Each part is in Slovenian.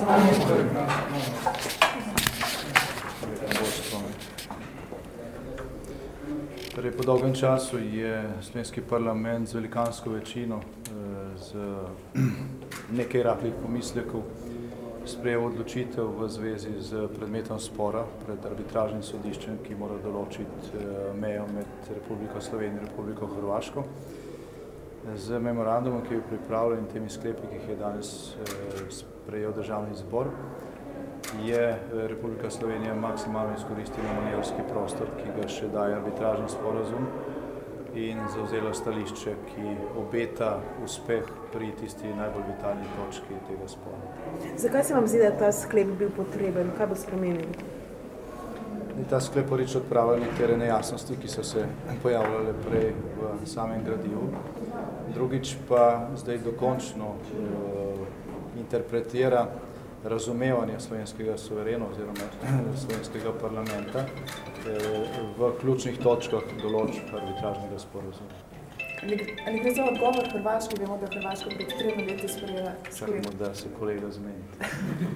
Torej, po dolgem času je slovenski parlament z velikansko večino z nekaj rahlih pomislekov sprejel odločitev v zvezi z predmetom spora pred arbitražnim sodiščem, ki mora določiti mejo med Republiko Slovenijo in Republiko Hrvaško. Z memorandumom, ki je pripravljen in temi sklepi, ki jih je danes sprejel Državni zbor, je Republika Slovenija maksimalno izkoristila manevrski prostor, ki ga še daje arbitražni sporazum, in zavzela stališče, ki obeta uspeh pri tisti najbolj vitalni točki tega spora. Zakaj se vam zdi, da je ta sklep bil potreben? Kaj bo spremenil? Ta sklep prvič odpravlja nekatere nejasnosti, ki so se pojavljale prej v samem gradivu. Drugič pa zdaj dokončno interpretira razumevanje slovenskega suverena oziroma slovenskega parlamenta v ključnih točkah določb arbitražnega sporazuma. Ali gre za odgovor Hrvaške? Vemo, da Hrvaška pred 3 leti sprejela. Čakamo, da se kolega zmenite.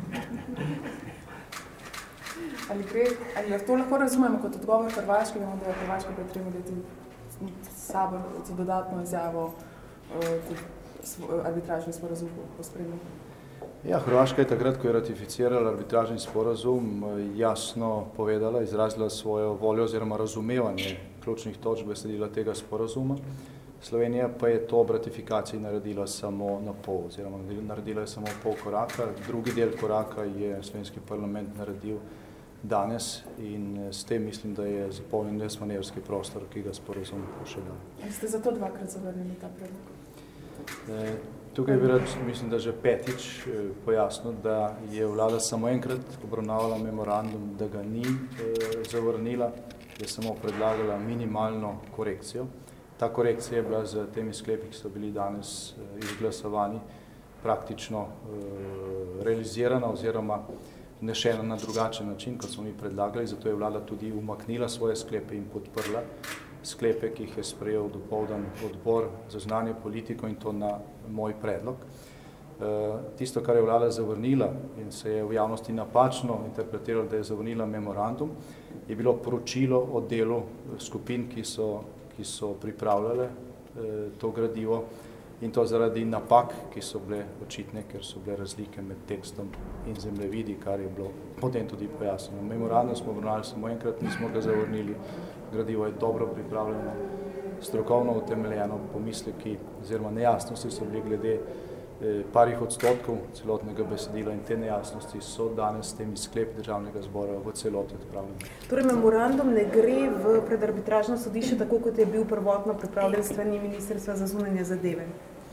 Ali to lahko razumemo kot odgovor Hrvaške? Vemo, da je Hrvaška pred 3 leti Sabor za dodatno izjavo arbitražni sporazum pospremil. Ja, Hrvaška je takrat, ko je ratificirala arbitražni sporazum, jasno povedala, izrazila svojo voljo oziroma razumevanje ključnih točk besedila tega sporazuma. Slovenija pa je to ob ratifikaciji naredila samo na pol, oziroma naredila je samo pol koraka. Drugi del koraka je slovenski parlament naredil danes in s tem mislim, da je zapolnjen manevrski prostor, ki ga sporazum še daje. Ste zato dvakrat zavrnili ta predlog? Tukaj bi rad, mislim, da že petič pojasnil, da je vlada samo enkrat obravnavala memorandum, da ga ni zavrnila, je samo predlagala minimalno korekcijo. Ta korekcija je bila z temi sklepi, ki so bili danes izglasovani, praktično realizirana oziroma vnešena na drugačen način, kot smo mi predlagali, zato je vlada tudi umaknila svoje sklepe in podprla sklepe, ki jih je sprejel dopoldan odbor za zunanjo politiko in to na moj predlog. Tisto, kar je vlada zavrnila in se je v javnosti napačno interpretiralo, da je zavrnila memorandum, je bilo poročilo o delu skupin, ki so pripravljale to gradivo in to zaradi napak, ki so bile očitne, ker so bile razlike med tekstom in zemljevidi, kar je bilo potem tudi pojasnjeno. Memorandum smo obravnavali samo enkrat, nismo ga zavrnili, gradivo je dobro pripravljeno, strokovno utemeljeno, pomisleki oziroma nejasnosti so bili glede parih odstotkov celotnega besedila in te nejasnosti so danes s temi sklepi Državnega zbora v celoti odpravljeni. Torej, memorandum ne gre v predarbitražno sodišče tako, kot je bil prvotno pripravljen s strani Ministrstva za zunanje zadeve?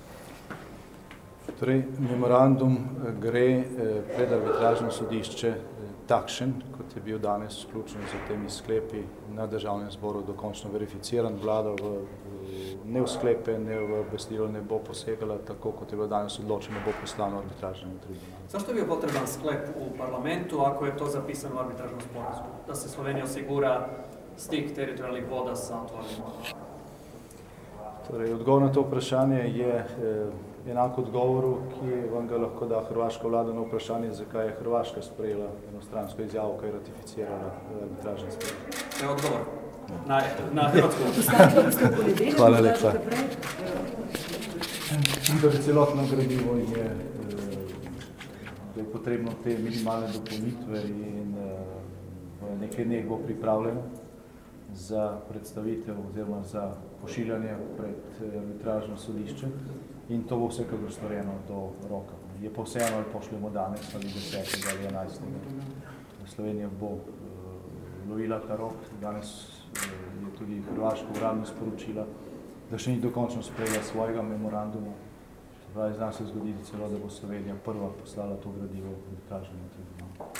Torej, memorandum gre pred arbitražno sodišče takšen, kot je bil danes vključen z temi sklepi na Državnem zboru dokončno verificiran. Vlada ne v sklepe, ne v besedilo ne bo posegala, tako kot je bilo danes odločeno, bo poslano arbitražnemu tribunalu. Zašto je bio potreban sklep u parlamentu ako je to zapisano u arbitražnom sporazumu? Da se Slovenija osigura stik teritorijalnih voda sa otvorenim morem? Torej, odgovor na to vprašanje je enako odgovoru, ki vam ga lahko da hrvaška vlada na vprašanje, zakaj je Hrvaška sprejela enostransko izjavo, ko je ratificirala arbitražni sporazum. To je odgovor na hrvatsku. Hvala lepa. Torej, celotno gradivo je potrebno te minimalne dopolnitve in v nekaj dneh bo pripravljeno za predstavitev oziroma za pošiljanje pred arbitražno sodišče in to bo vsekakor storjeno do roka. Je pa vseeno, ali pošljemo danes ali 10. ali 11. Slovenija bo lovila ta rok. Danes je tudi Hrvaška uradno sporočila, da še ni dokončno sprejela svojega memoranduma. Zna se zgoditi celo, da bo Slovenija prva poslala to gradivo v arbitražnemu tribunalu.